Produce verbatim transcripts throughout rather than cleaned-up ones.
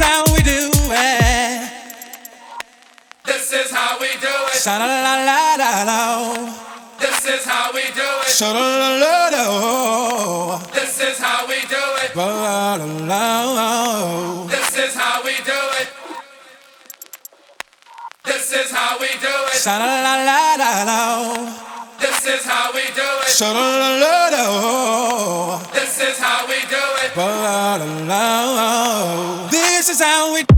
how we do it. This is how we do it. Sha la la la la la. This is how we do it. Sha la la la la. This is how we do it. La la la. This is how we do it. This is how we do it. Sha la la la la la. This is how we do it. Sha la la la la. This is how we do it. La la la. This is how we.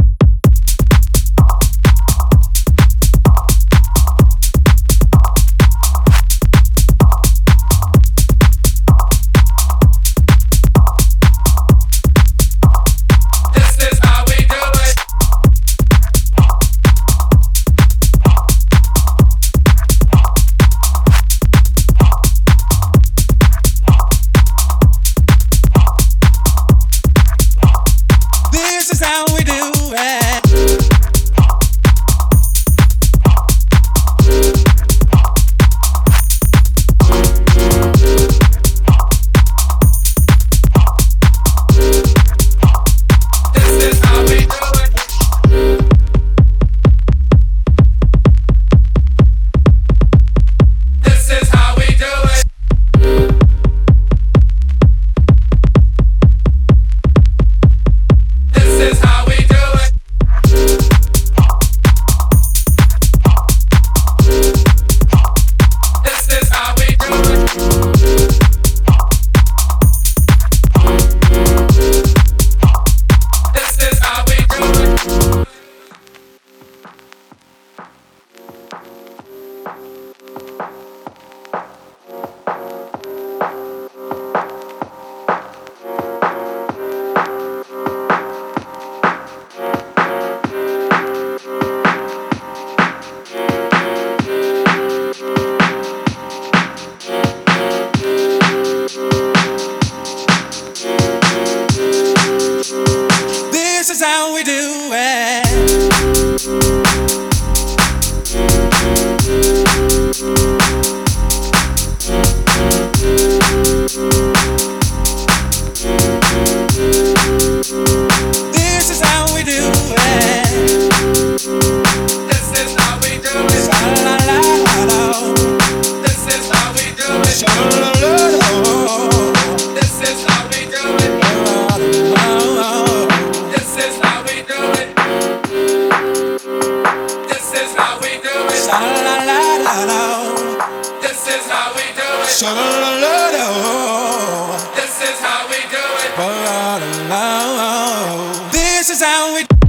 This is how we do it. This is how we do it. This is how we do it. Sha la la la la. This is how we do it. Sha la la la. This is how we do it. This is how we do it. This is how we do it. Sha la la la la. This is how we do it. Sha la la la la. This is how we do it. This is how we.